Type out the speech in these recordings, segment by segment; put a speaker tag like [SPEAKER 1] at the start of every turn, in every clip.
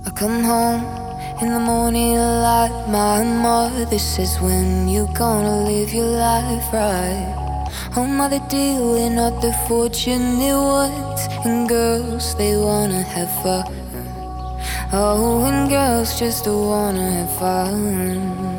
[SPEAKER 1] I come home in the morning light. My mother says, when you gonna live your life right? Oh, mother dear, we're not the fortunate ones, and girls, they wanna have fun. Oh, and girls just wanna have fun.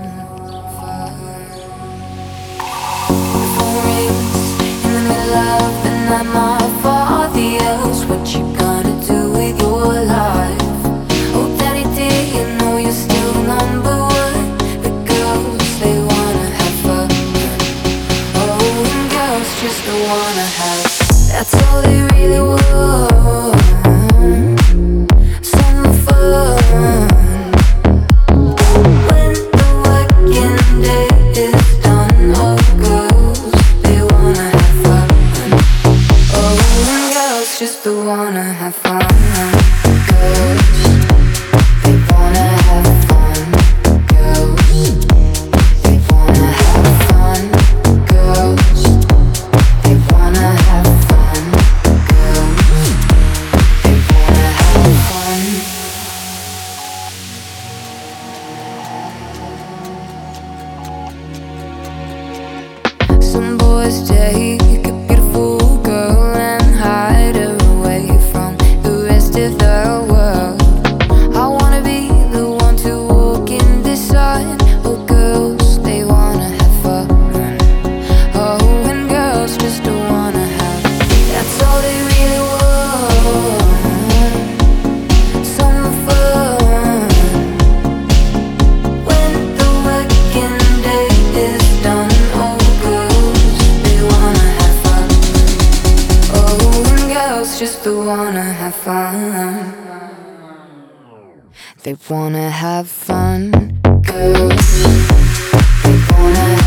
[SPEAKER 1] The phone rings in the middle of the night. My father yells, what you gonna do with your life? Oh, daddy dear, you know you're still number one. The girls, they wanna have fun. Oh, and girls just wanna have. That's all they really want. Some fun. When the working day is done, oh, girls, they wanna have fun. Oh, and girls just wanna have fun. Girls, they wanna have fun. Girls, they wanna have fun. Girls, they wanna have fun. Girls, they wanna have fun. Some boys take a beautiful girl and hide her away from the rest of the world. I wanna be the one to walk in the sun. Oh, girls, they wanna have fun. Oh, and girls just wanna have. That's all they really want. Some fun. When the working day is done, oh, girls, they wanna have fun. Oh, and girls just wanna have fun. They wanna have fun. Girls, they wanna